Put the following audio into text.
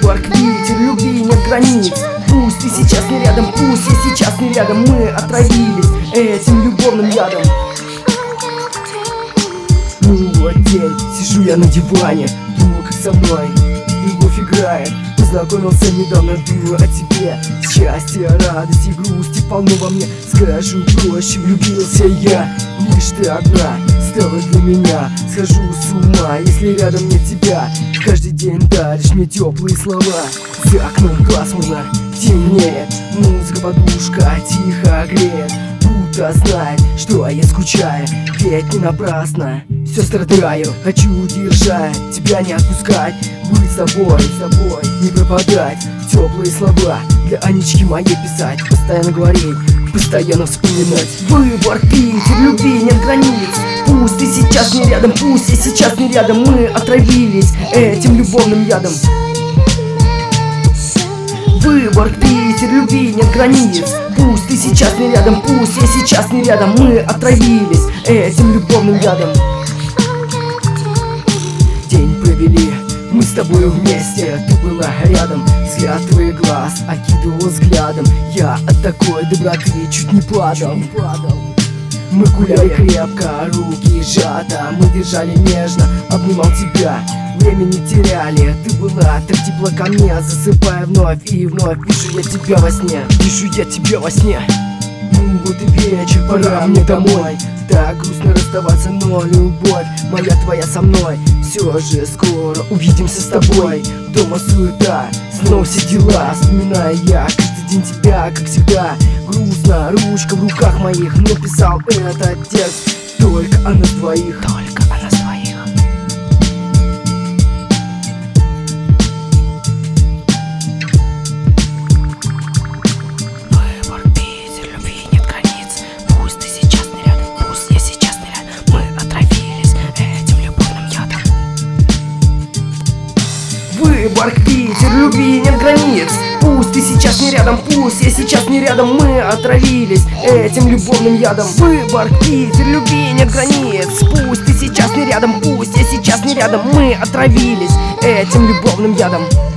Выборг, Питер, любви нет границ. Пусть ты сейчас не рядом, пусть я сейчас не рядом. Мы отравились этим любовным ядом. Ну вот день, сижу я на диване, думаю, как со мной любовь играет. Познакомился недавно, думаю о тебе. Счастье, радость и грусть, и полно во мне. Скажу проще, влюбился я. Лишь ты одна стала для меня. Схожу с ума, если рядом нет тебя. Каждый день даришь мне теплые слова. За окном пасмурно темнеет, музыка, подушка тихо греет. Будто знает, что я скучаю, ведь не напрасно все страдаю. Хочу удержать, тебя не отпускать, быть с тобой, не пропадать. Теплые слова для Анечки моей писать, постоянно говорить, постоянно вспоминать. Выборг, Питер, любви нет границ. Пусть ты сейчас не рядом, пусть я сейчас не рядом. Мы отравились этим любовным ядом. Выборг, Питер, любви нет границ. Пусть ты сейчас не рядом, пусть я сейчас не рядом. Мы отравились этим любовным ядом. День провели мы с тобою вместе, ты была рядом. Взгляд твоих глаз окидывал взглядом. Я от такой доброты чуть не падал. Мы гуляли крепко, руки сжато. Мы держали нежно, обнимал тебя. Время не теряли, ты была так тепло ко мне. Засыпая вновь и вновь, вижу я тебя во сне. Вижу я тебя во сне. Ну вот и вечер, пора мне домой. Так грустно расставаться, но любовь моя твоя со мной. Все же скоро увидимся с тобой. Дома суета, снова все дела. Вспоминаю я каждый день тебя, как всегда. Грустно, ручка в руках моих. Написал этот текст только о нас двоих. Только о нас двоих. Выборг, Питер, любви нет границ. Пусть ты сейчас не рядом, пусть я сейчас не рядом. Мы отравились этим любовным ядом. Выборг, Питер, любви нет границ. Пусть ты сейчас не рядом, пусть я сейчас не рядом. Мы отравились этим любовным ядом.